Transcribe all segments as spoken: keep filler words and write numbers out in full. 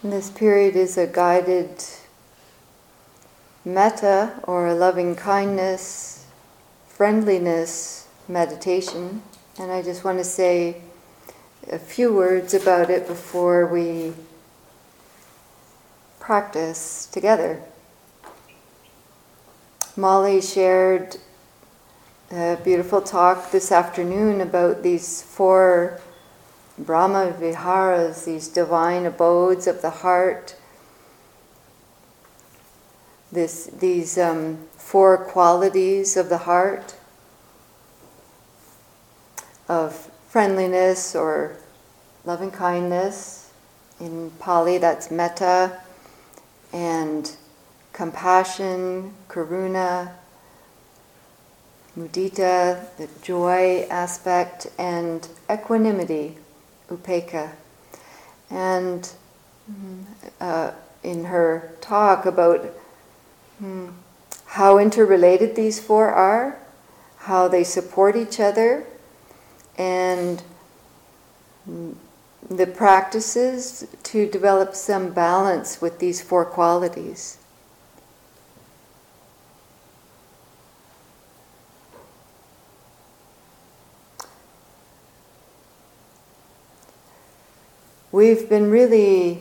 This period is a guided metta, or a loving kindness, friendliness meditation. And I just want to say a few words about it before we practice together. Molly shared a beautiful talk this afternoon about these four Brahma Viharas, these divine abodes of the heart, this, these um, four qualities of the heart, of friendliness or loving kindness. In Pali, that's metta, and compassion, karuna, mudita, the joy aspect, and equanimity, upekkha. And uh, in her talk about hmm, how interrelated these four are, how they support each other, and the practices to develop some balance with these four qualities. We've been really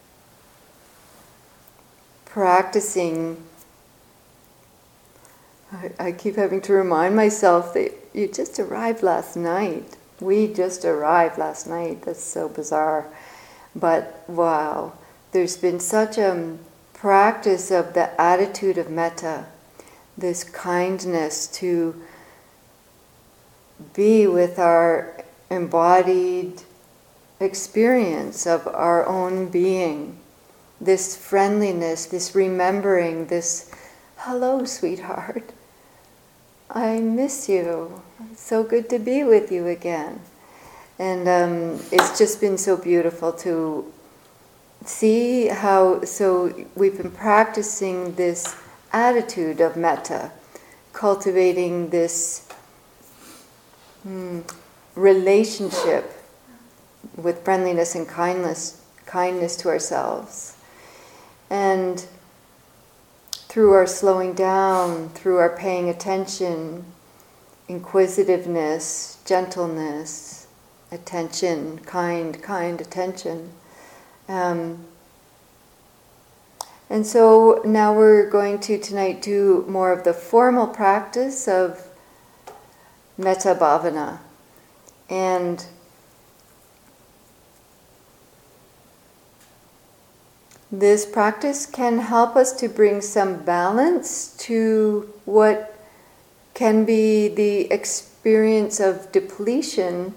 practicing. I, I keep having to remind myself that you just arrived last night. We just arrived last night. That's so bizarre. But wow, there's been such a practice of the attitude of metta, this kindness to be with our embodied experience of our own being, this friendliness, this remembering, this, hello, sweetheart, I miss you. It's so good to be with you again. And um, it's just been so beautiful to see how, so we've been practicing this attitude of metta, cultivating this hmm, relationship with friendliness and kindness, kindness to ourselves. And through our slowing down, through our paying attention, inquisitiveness, gentleness, attention, kind, kind attention. Um, and so now we're going to tonight do more of the formal practice of metta bhavana. And this practice can help us to bring some balance to what can be the experience of depletion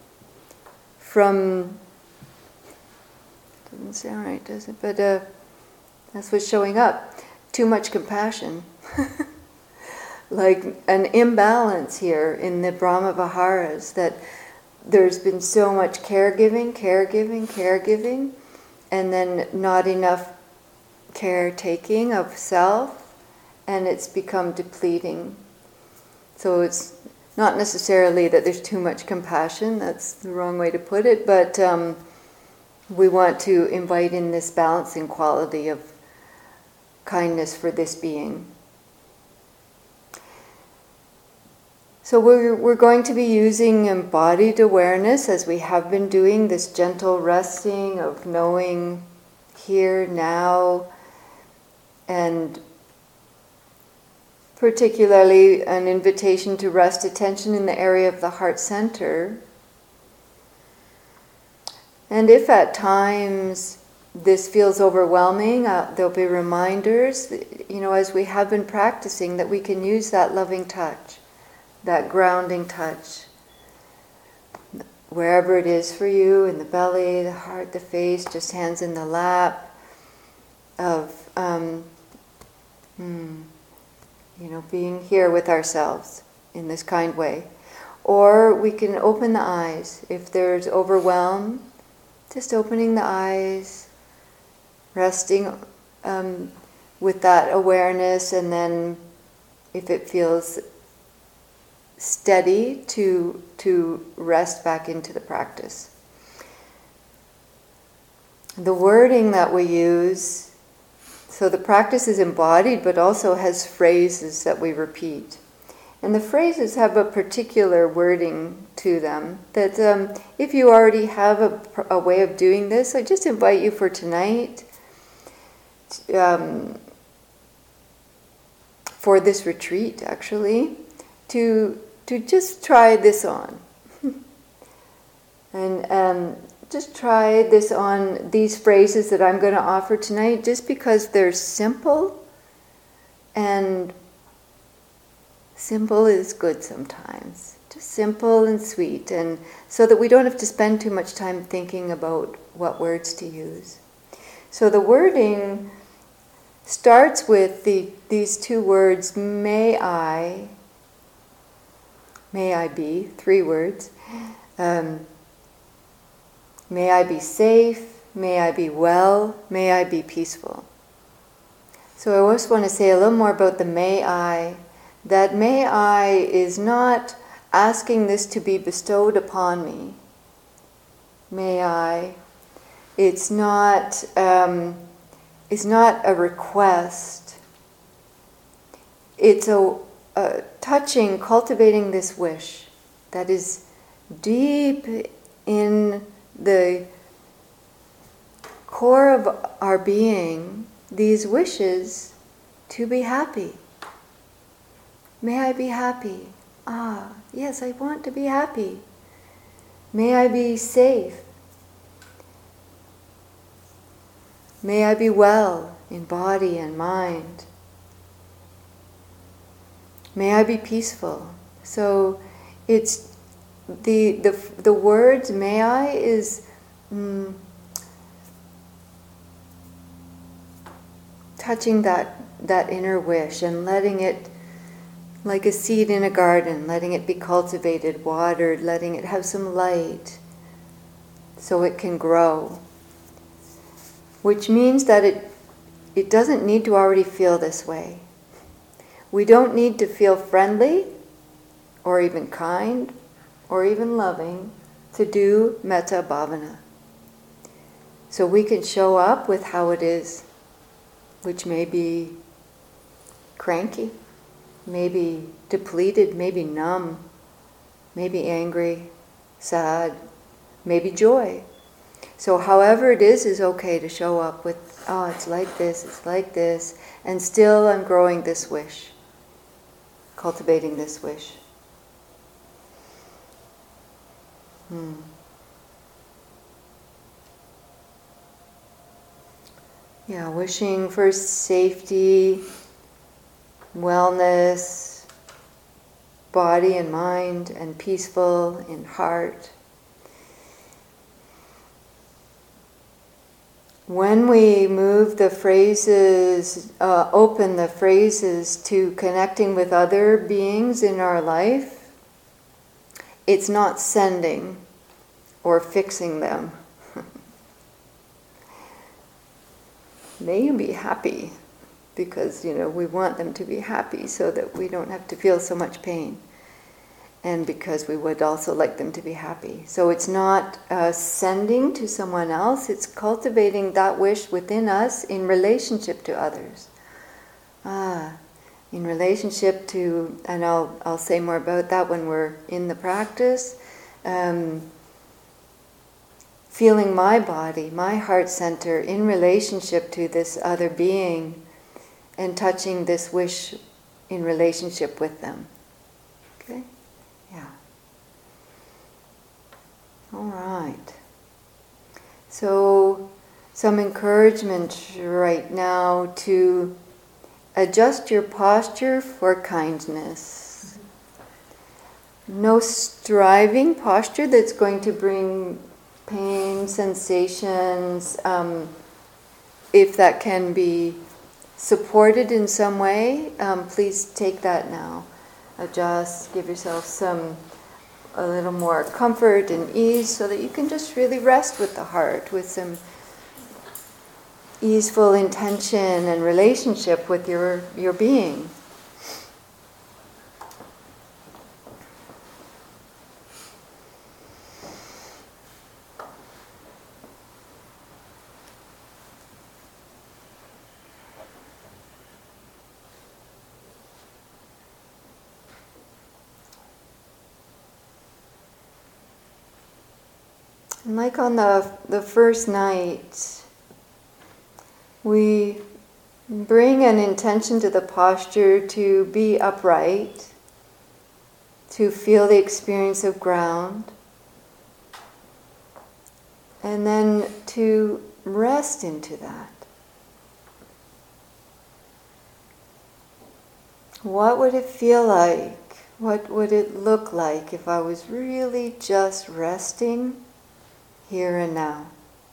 from, doesn't sound right, does it? But uh, that's what's showing up. Too much compassion. Like an imbalance here in the Brahma Viharas, that there's been so much caregiving, caregiving, caregiving, and then not enough caretaking of self, and it's become depleting. So it's not necessarily that there's too much compassion, that's the wrong way to put it, but um, we want to invite in this balancing quality of kindness for this being. So we're, we're going to be using embodied awareness, as we have been doing, this gentle resting of knowing here, now, and particularly an invitation to rest attention in the area of the heart center. And if at times this feels overwhelming, uh, there'll be reminders, you know, as we have been practicing, that we can use that loving touch, that grounding touch, wherever it is for you, in the belly, the heart, the face, just hands in the lap, of, um, hmm, you know, being here with ourselves in this kind way. Or we can open the eyes. If there's overwhelm, just opening the eyes, resting um, with that awareness, and then if it feels steady, to to rest back into the practice. the wording that we use, so the practice is embodied but also has phrases that we repeat. And the phrases have a particular wording to them that um, if you already have a, a way of doing this, I just invite you for tonight, um, for this retreat actually, to, to just try this on. and um, just try this on these phrases that I'm going to offer tonight, just because they're simple, and simple is good sometimes. Just simple and sweet, and so that we don't have to spend too much time thinking about what words to use. So the wording starts with the, these two words, may I, may I be, three words. Um, may I be safe, may I be well, may I be peaceful. So I just want to say a little more about the may I. That may I is not asking this to be bestowed upon me. May I. It's not, um, it's not a request. It's a, a touching, cultivating this wish that is deep in the core of our being, these wishes to be happy. May I be happy. Ah, yes, I want to be happy. May I be safe. May I be well in body and mind. May I be peaceful. So it's the the the words may I is mm, touching that that inner wish and letting it, like a seed in a garden, letting it be cultivated, watered, letting it have some light so it can grow. Which means that it it doesn't need to already feel this way. We don't need to feel friendly or even kind or even loving to do metta bhavana. So we can show up with how it is, which may be cranky, maybe depleted, maybe numb, maybe angry, sad, maybe joy. So however it is, is okay to show up with, oh, it's like this, it's like this, and still I'm growing this wish, cultivating this wish. Hmm. Yeah, wishing for safety, wellness, body and mind, and peaceful in heart. When we move the phrases, uh, open the phrases to connecting with other beings in our life, it's not sending or fixing them. They can be happy because, you know, we want them to be happy so that we don't have to feel so much pain. And because we would also like them to be happy. So it's not uh, sending to someone else, it's cultivating that wish within us in relationship to others. Ah, in relationship to, and I'll I'll say more about that when we're in the practice, um, feeling my body, my heart center in relationship to this other being and touching this wish in relationship with them. Okay? Yeah. All right. So, some encouragement right now to adjust your posture for kindness. No striving posture that's going to bring pain, sensations, um, if that can be supported in some way, um, please take that now. Adjust, give yourself some, a little more comfort and ease so that you can just really rest with the heart, with some easeful intention and relationship with your, your being. And like on the, the first night, we bring an intention to the posture to be upright, to feel the experience of ground, and then to rest into that. What would it feel like? What would it look like if I was really just resting here and now?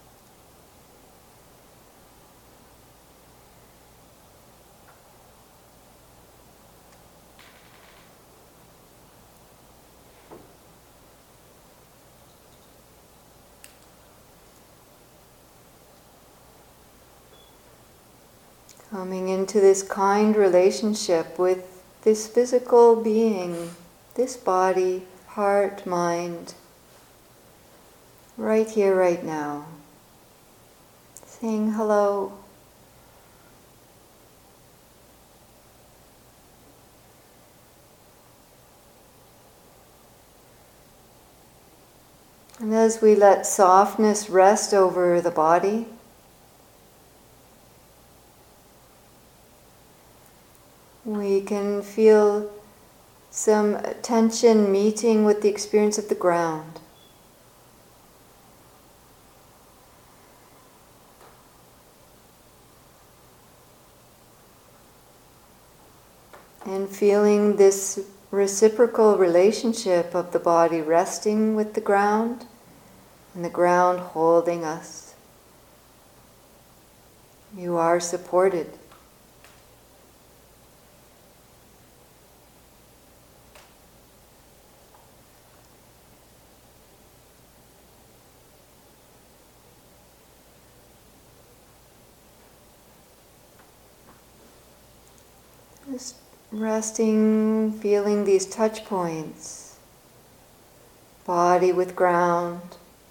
Coming into this kind relationship with this physical being, this body, heart, mind, right here, right now. Saying hello. And as we let softness rest over the body, we can feel some tension meeting with the experience of the ground. And feeling this reciprocal relationship of the body resting with the ground and the ground holding us. You are supported. Just resting, feeling these touch points. Body with ground.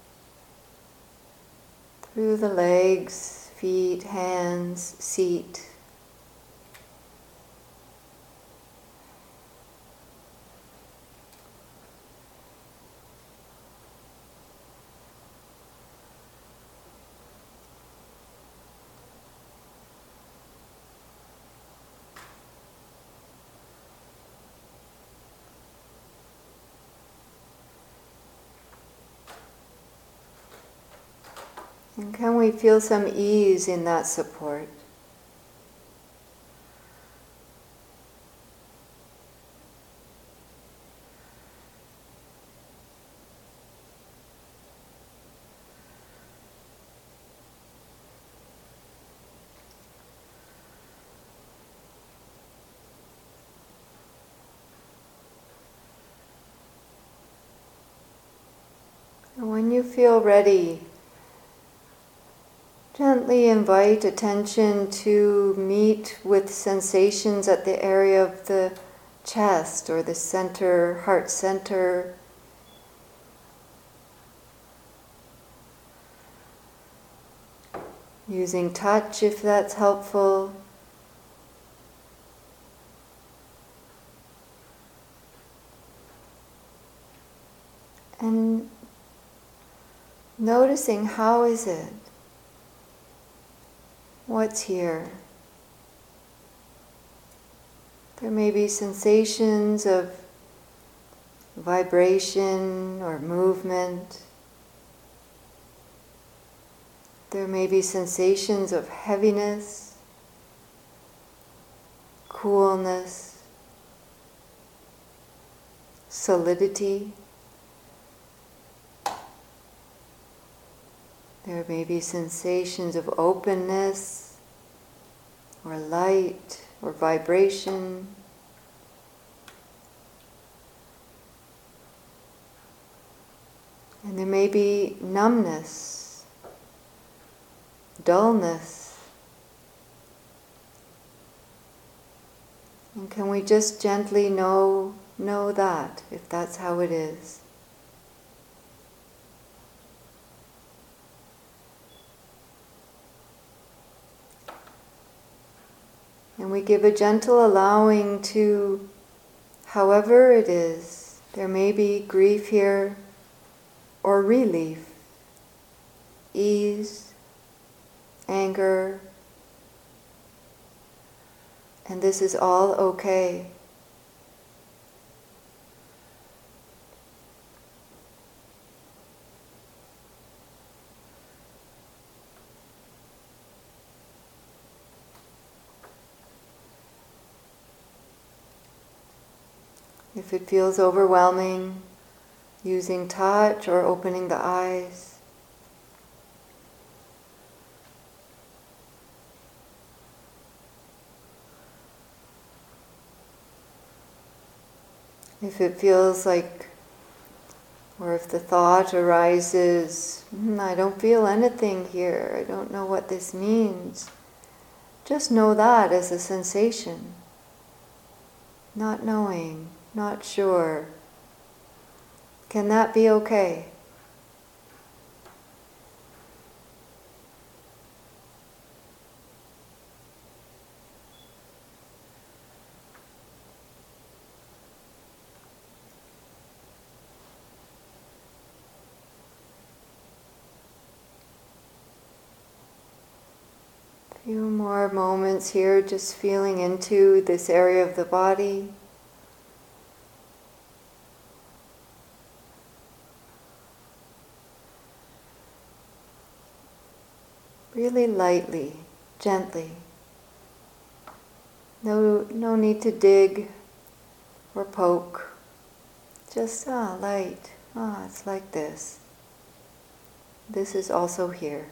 Through the legs, feet, hands, seat. And can we feel some ease in that support? And when you feel ready, gently invite attention to meet with sensations at the area of the chest or the center, heart center. Using touch if that's helpful. And noticing how is it? What's here? There may be sensations of vibration or movement. There may be sensations of heaviness, coolness, solidity. There may be sensations of openness, or light, or vibration. And there may be numbness, dullness. And can we just gently know, know that, if that's how it is? And we give a gentle allowing to, however it is, there may be grief here or relief, ease, anger, and this is all okay. If it feels overwhelming, using touch or opening the eyes. If it feels like, or if the thought arises, "Hmm, I don't feel anything here, I don't know what this means," just know that as a sensation. Not knowing, not sure. Can that be okay? A few more moments here, just feeling into this area of the body. Really lightly, gently. No, no need to dig or poke. Just, ah, light. Ah, it's like this. This is also here.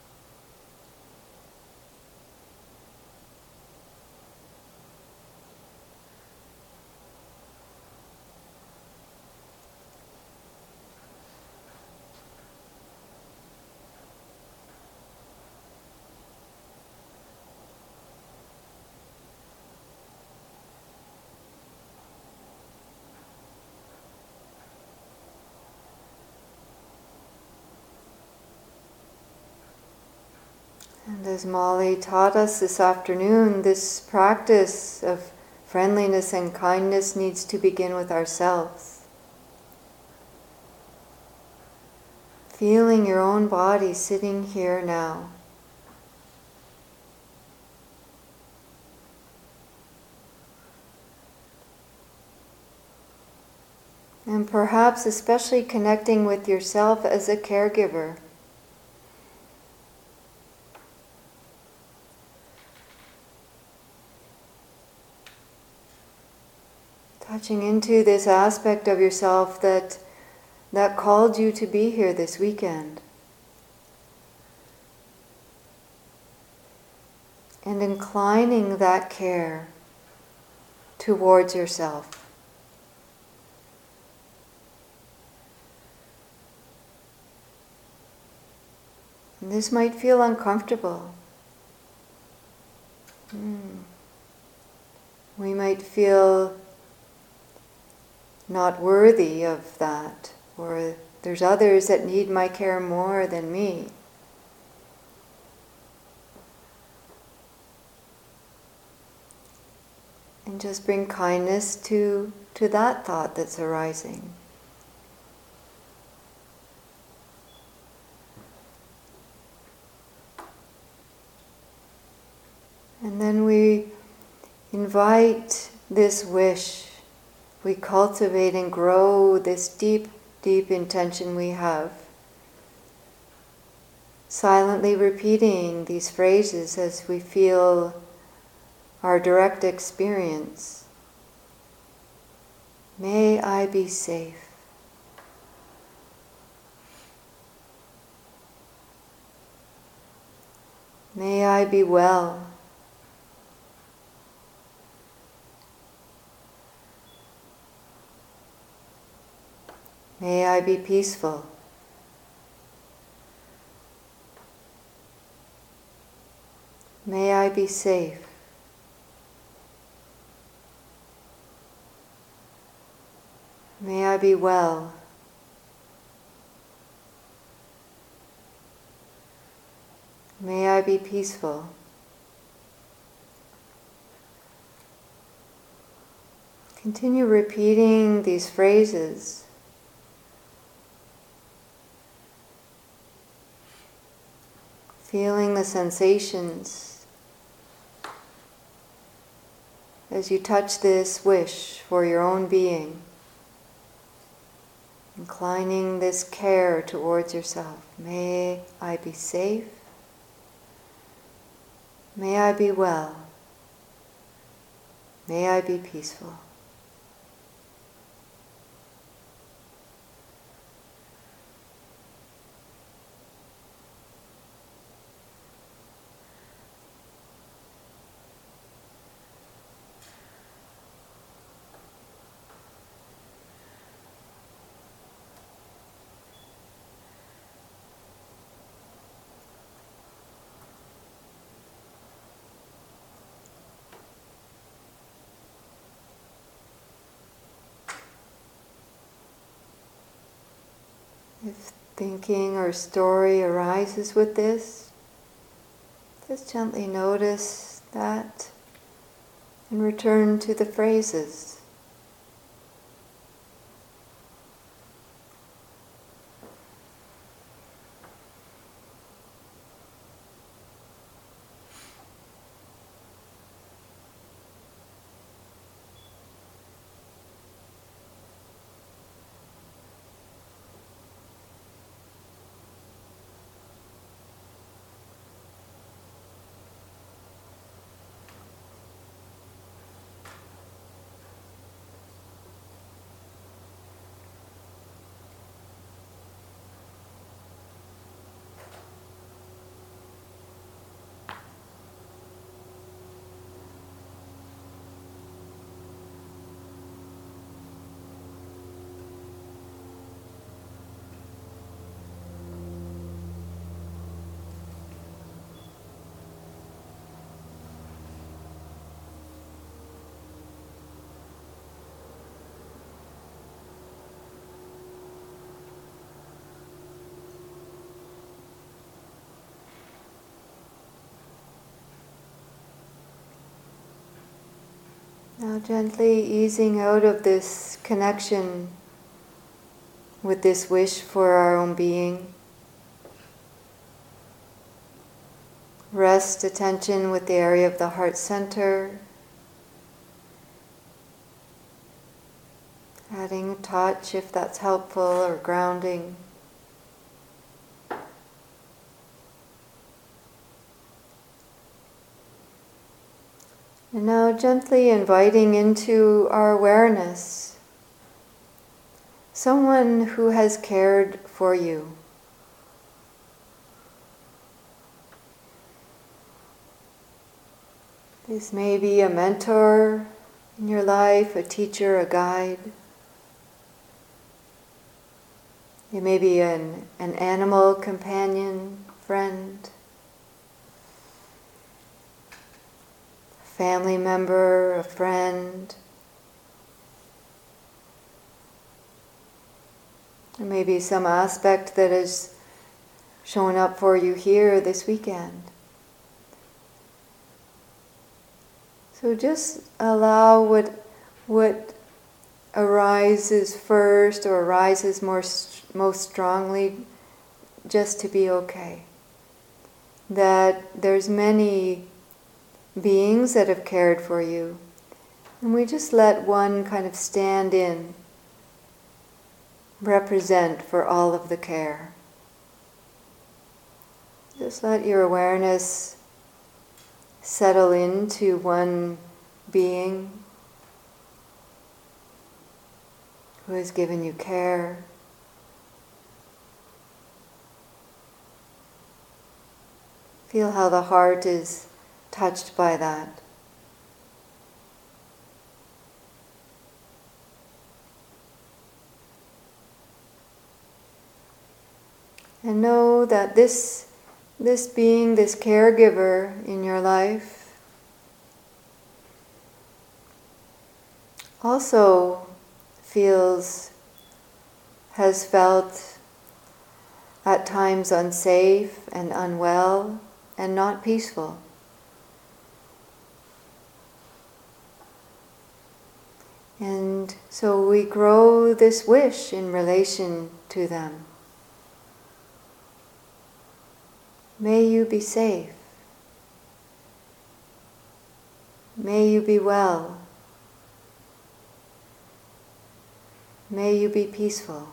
And as Molly taught us this afternoon, this practice of friendliness and kindness needs to begin with ourselves. Feeling your own body sitting here now. And perhaps especially connecting with yourself as a caregiver. Touching into this aspect of yourself that, that called you to be here this weekend. And inclining that care towards yourself. And this might feel uncomfortable. Mm. We might feel not worthy of that, or there's others that need my care more than me. And just bring kindness to, to that thought that's arising. And then we invite this wish. We cultivate and grow this deep, deep intention we have. Silently repeating these phrases as we feel our direct experience. May I be safe. May I be well. May I be peaceful. May I be safe. May I be well. May I be peaceful. Continue repeating these phrases. feeling the sensations as you touch this wish for your own being, inclining this care towards yourself. May I be safe. May I be well. May I be peaceful. If thinking or story arises with this, just gently notice that and return to the phrases. Now gently easing out of this connection with this wish for our own being. Rest attention with the area of the heart center. Adding a touch if that's helpful, or grounding. And now gently inviting into our awareness someone who has cared for you. This may be a mentor in your life, a teacher, a guide. It may be an, an animal companion, friend, family member, a friend. There may be some aspect that has shown up for you here this weekend. So just allow what what arises first or arises more most strongly just to be okay. That there's many beings that have cared for you, and we just let one kind of stand in, represent for all of the care. Just let your awareness settle into one being who has given you care. Feel how the heart is touched by that. And know that this, this being, this caregiver in your life also feels, has felt at times unsafe and unwell and not peaceful. And so we grow this wish in relation to them. May you be safe. May you be well. May you be peaceful.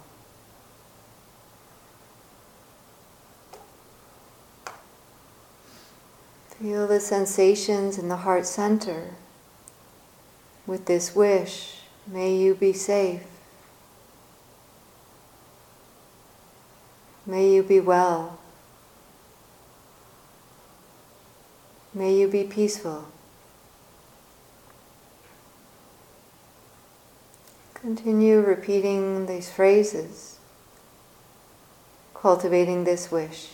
Feel the sensations in the heart center. With this wish, may you be safe. May you be well. May you be peaceful. Continue repeating these phrases, cultivating this wish.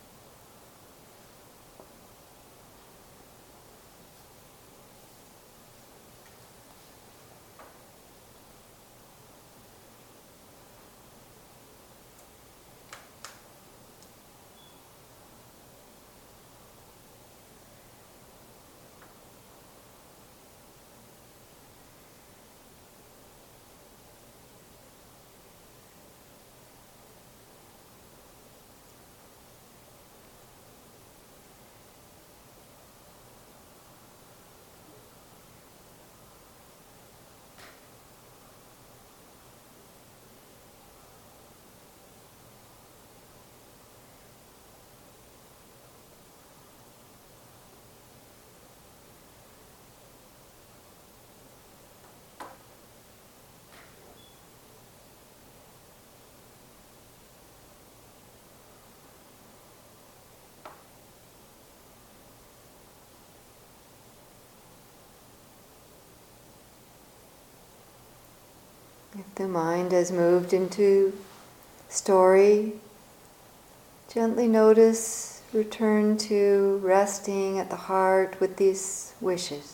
If the mind has moved into story, gently notice, return to resting at the heart with these wishes.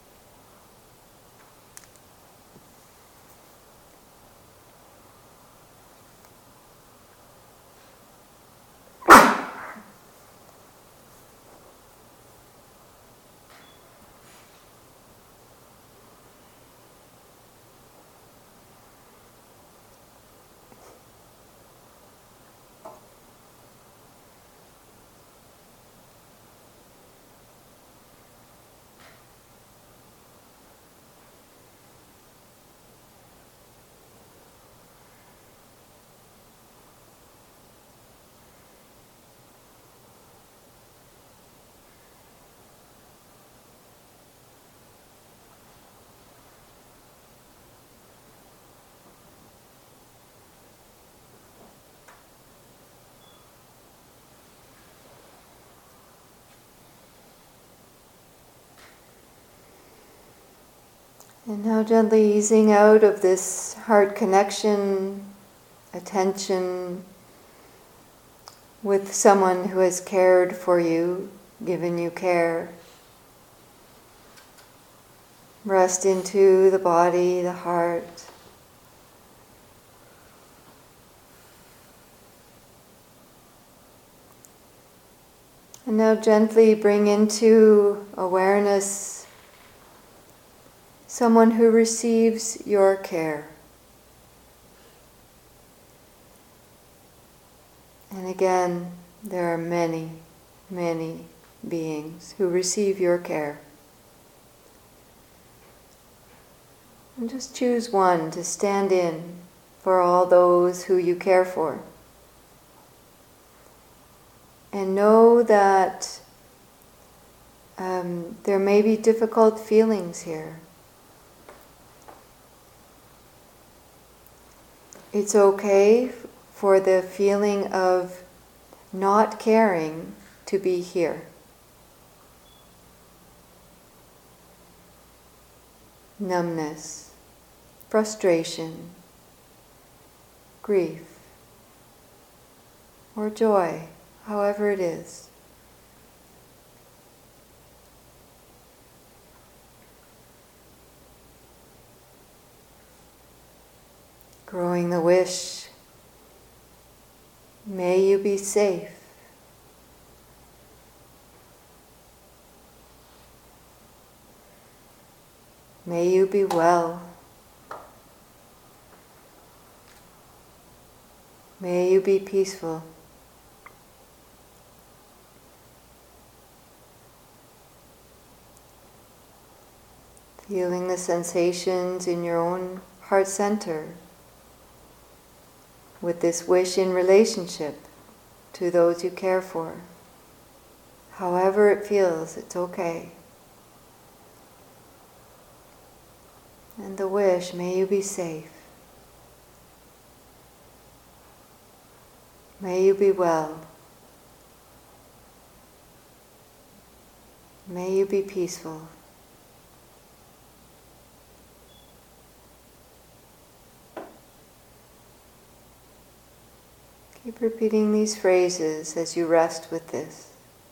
And now gently easing out of this heart connection, attention with someone who has cared for you, given you care. Rest into the body, the heart. And now gently bring into awareness someone who receives your care. And again, there are many, many beings who receive your care. And just choose one to stand in for all those who you care for. And know that um, there may be difficult feelings here. It's okay for the feeling of not caring to be here. Numbness, frustration, grief, or joy, however it is. Growing the wish, may you be safe. May you be well. May you be peaceful. Feeling the sensations in your own heart center with this wish in relationship to those you care for. However it feels, it's okay. And the wish, may you be safe. May you be well. May you be peaceful. Keep repeating these phrases as you rest with this.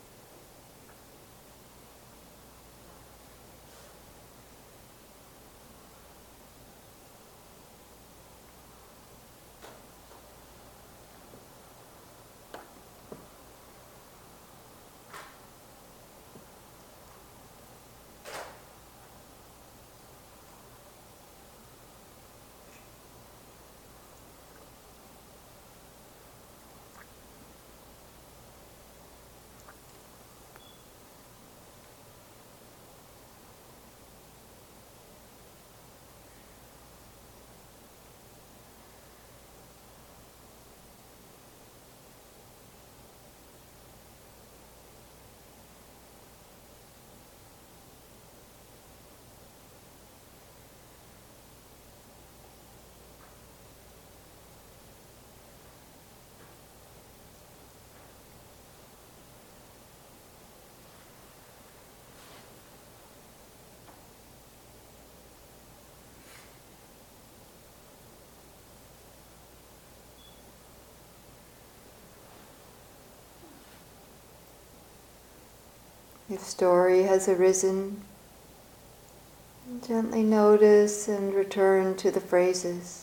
If story has arisen, gently notice and return to the phrases.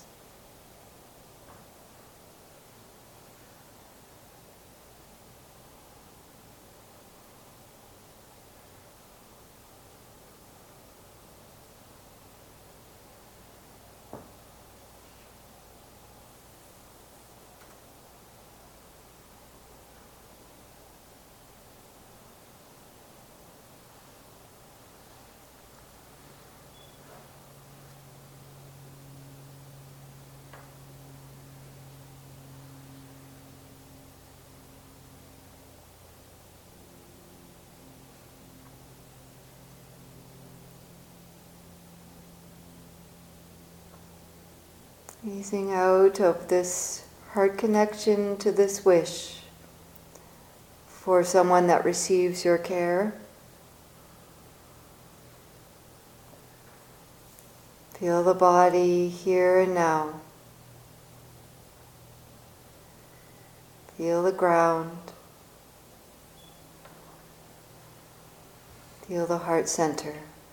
Easing out of this heart connection to this wish for someone that receives your care. Feel the body here and now. Feel the ground. Feel the heart center.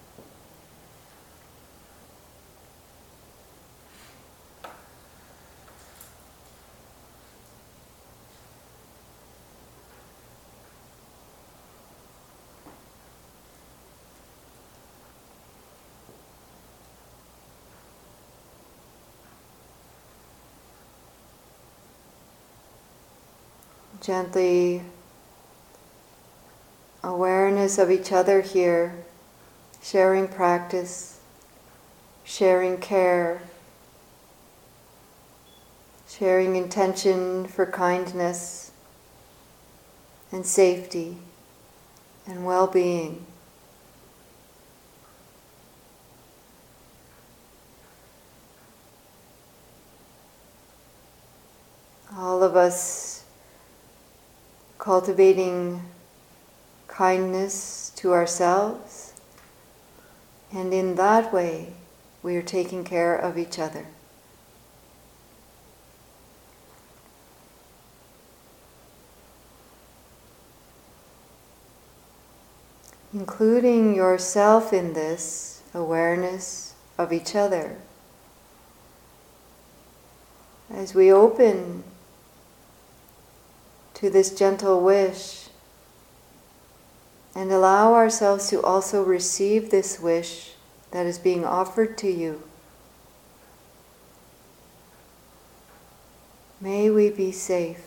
Gently awareness of each other here, sharing practice, sharing care, sharing intention for kindness and safety and well-being. All of us cultivating kindness to ourselves, and in that way we are taking care of each other. Including yourself in this awareness of each other. As we open to this gentle wish and allow ourselves to also receive this wish that is being offered to you. May we be safe.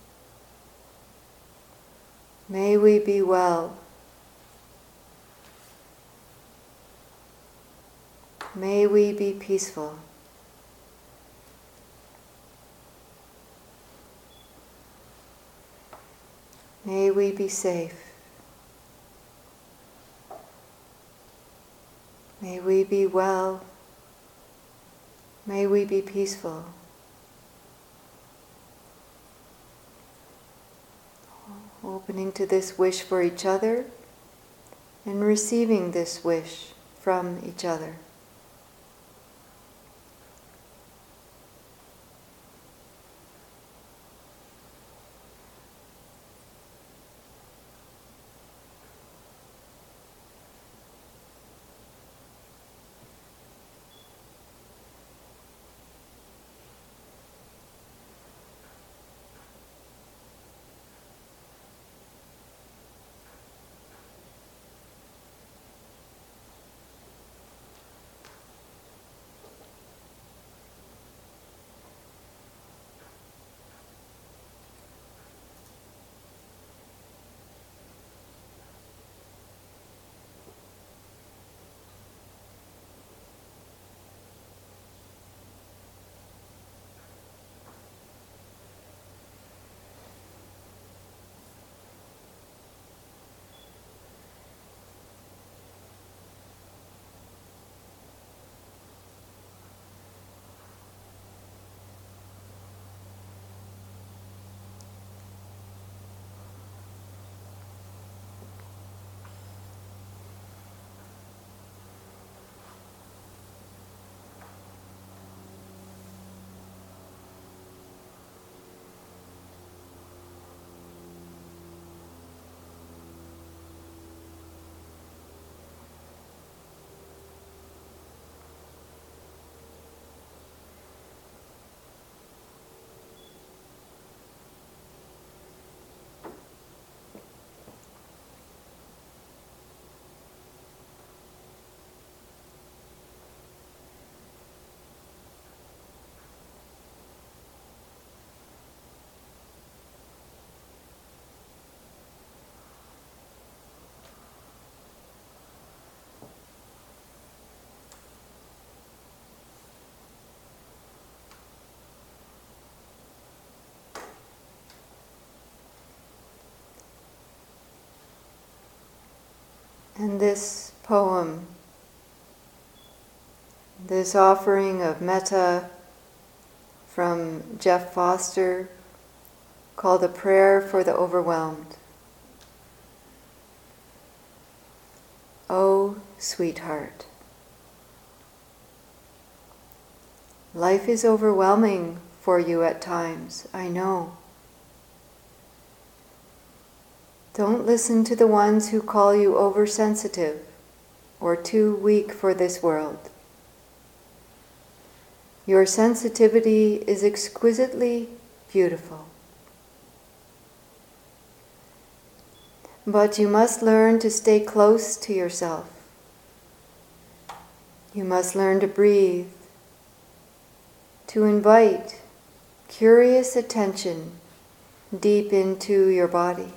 May we be well. May we be peaceful. May we be safe. May we be well. May we be peaceful. Opening to this wish for each other and receiving this wish from each other. And this poem, this offering of metta from Jeff Foster, called A Prayer for the Overwhelmed. Oh, sweetheart, life is overwhelming for you at times, I know. Don't listen to the ones who call you oversensitive or too weak for this world. Your sensitivity is exquisitely beautiful. But you must learn to stay close to yourself. You must learn to breathe, to invite curious attention deep into your body.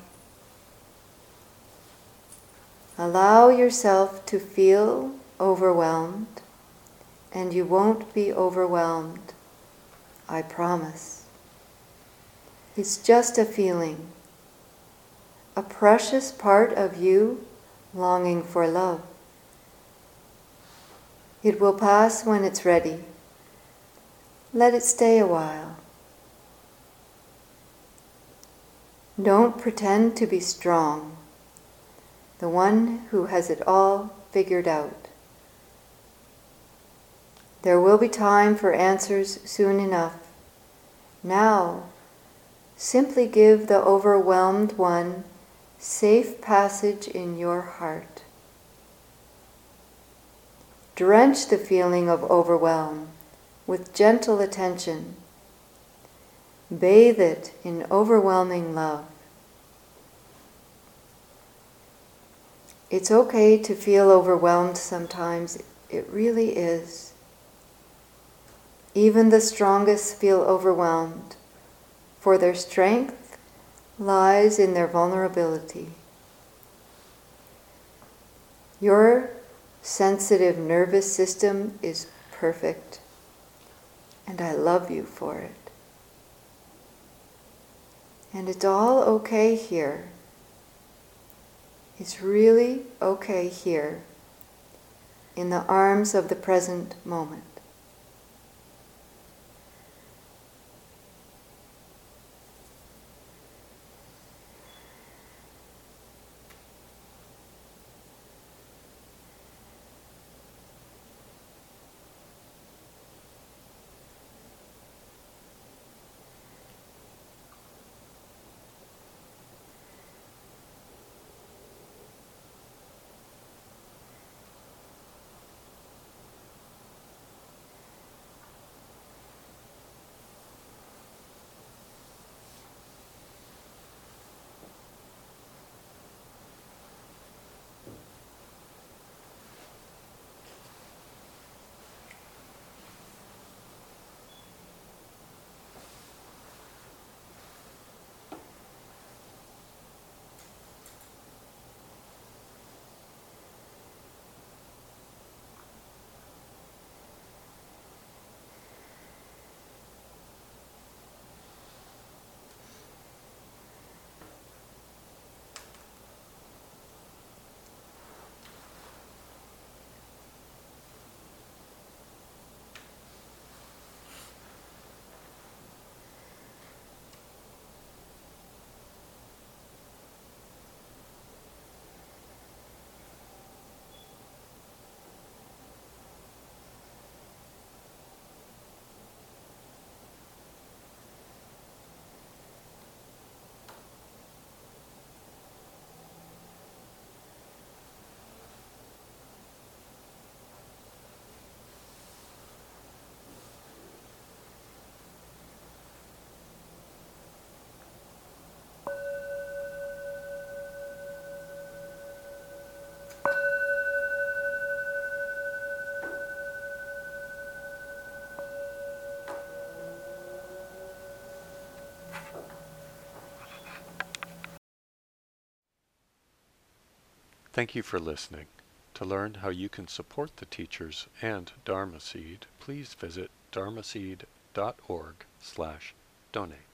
Allow yourself to feel overwhelmed, and you won't be overwhelmed, I promise. It's just a feeling, a precious part of you longing for love. It will pass when it's ready. Let it stay a while. Don't pretend to be strong, the one who has it all figured out. There will be time for answers soon enough. Now, simply give the overwhelmed one safe passage in your heart. Drench the feeling of overwhelm with gentle attention. Bathe it in overwhelming love. It's okay to feel overwhelmed sometimes. It really is. Even the strongest feel overwhelmed, for their strength lies in their vulnerability. Your sensitive nervous system is perfect. And I love you for it. And it's all okay here. It's really okay here, in the arms of the present moment. Thank you for listening. To learn how you can support the teachers and Dharma Seed, please visit dharmaseed dot org slash donate.